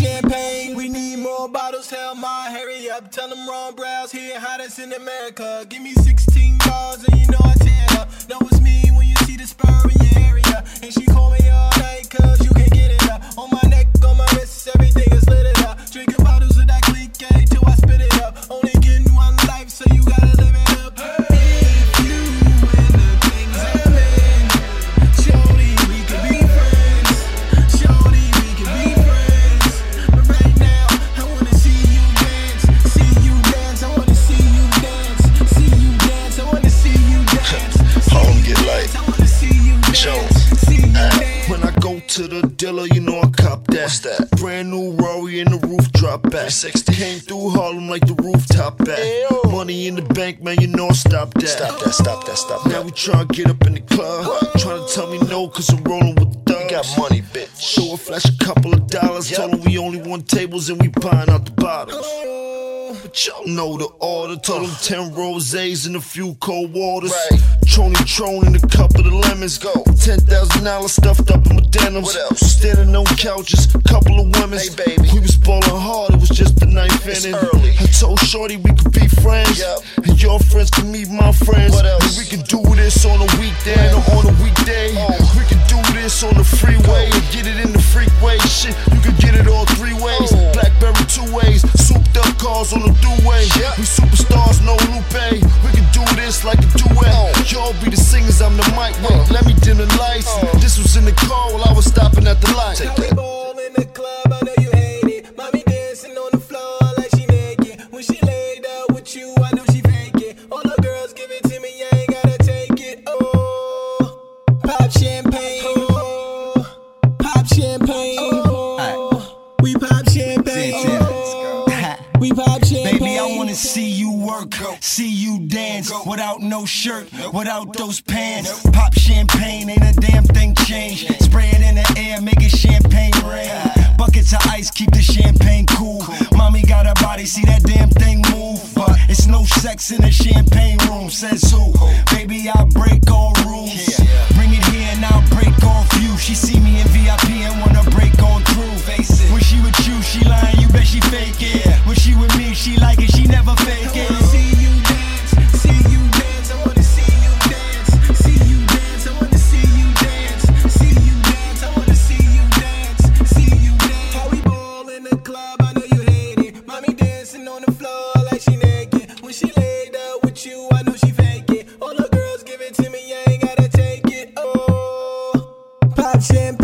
champagne. We need more bottles, tell my hurry up. Tell them Ron Browns here, hottest in America. Give me 16 bars and you know I tear it up. Know it's me when you see the spur in your area. And she call me all night cause you can't get it up. On my neck, on my wrists, everything is lit it up. Drinking bottles of that clique till I spit it up. Only getting one life so you gotta live it up. If you and the things I'm in, shorty, we could be friends. Shorty, we could be friends. But right now, I wanna see you dance. See you dance, I wanna see you dance. See you dance, I wanna see you dance. Home get light. I wanna see you dance. Jones. See you dance. When I go to the dealer, you know I cop that. What's that? Brand new Rory and the roof drop back. 360. Came through Harlem like the rooftop back. Ayo. Money in the bank, man, you know I stop that. Stop that, stop that, stop Now that. we tryna get up in the club. Tryna tell me no, cause I'm rolling with the thugs. You got money, bitch. So I flash a couple of dollars. Yep. Told them we only want tables and we buying out the bottles. But y'all know the order. Told them 10 rosés and a few cold waters. Right. Tron and a couple of lemons. Go. $10,000 stuffed up in my denims. What else? Standing on couches, couple of women. Hey, baby. We was ballin' hard, it was just the ninth It's inning. early. I told Shorty we could be friends. Yep. And your friends can meet my friends. What else? And we can do this on a weekday or on a weekday. Oh. We can do this on the freeway and get it in the freeway. Shit, you can get it all 3 ways. Oh. Blackberry 2 ways, souped up cars on the throughway. Yep. We superstars, no Lupe. We can do this like a duet. Oh. Y'all be the singers, I'm the mic. Wait, let me dim the lights. This was in the car while I was stopping at the light. Take How we that. ball in the club, I know you hate it. Mommy dancing on the floor like she naked. When she laid up with you, I know she fake it. All the girls give it to me, I ain't gotta take it. Oh, pop champagne. Oh, pop champagne. Oh, we pop champagne. Oh, we pop champagne. Baby, I wanna see you work, see you dance without no shirt, without those pants. Pop champagne, ain't a damn thing changed. Spray it in the air, make it champagne rain. Buckets of ice, keep the champagne cool. Mommy got her body, see that damn thing move. But it's no sex in the champagne room, says who? Baby, I'll break all rules. Bring it here and I'll break off you. She see me in VIP and wanna break on through. When she with you, she lying, you bet she fake it. When she with me, she like it, she never fake it. See you dance, see you dance, I wanna see you dance. See you dance, I wanna see you dance. See you dance, I wanna see you dance. See you dance. How we ball in the club, I know you hate it. Mommy dancing on the floor like she naked. When she laid up with you, I know she fake it. All the girls give it to me, I ain't gotta take it. Oh, pop champagne.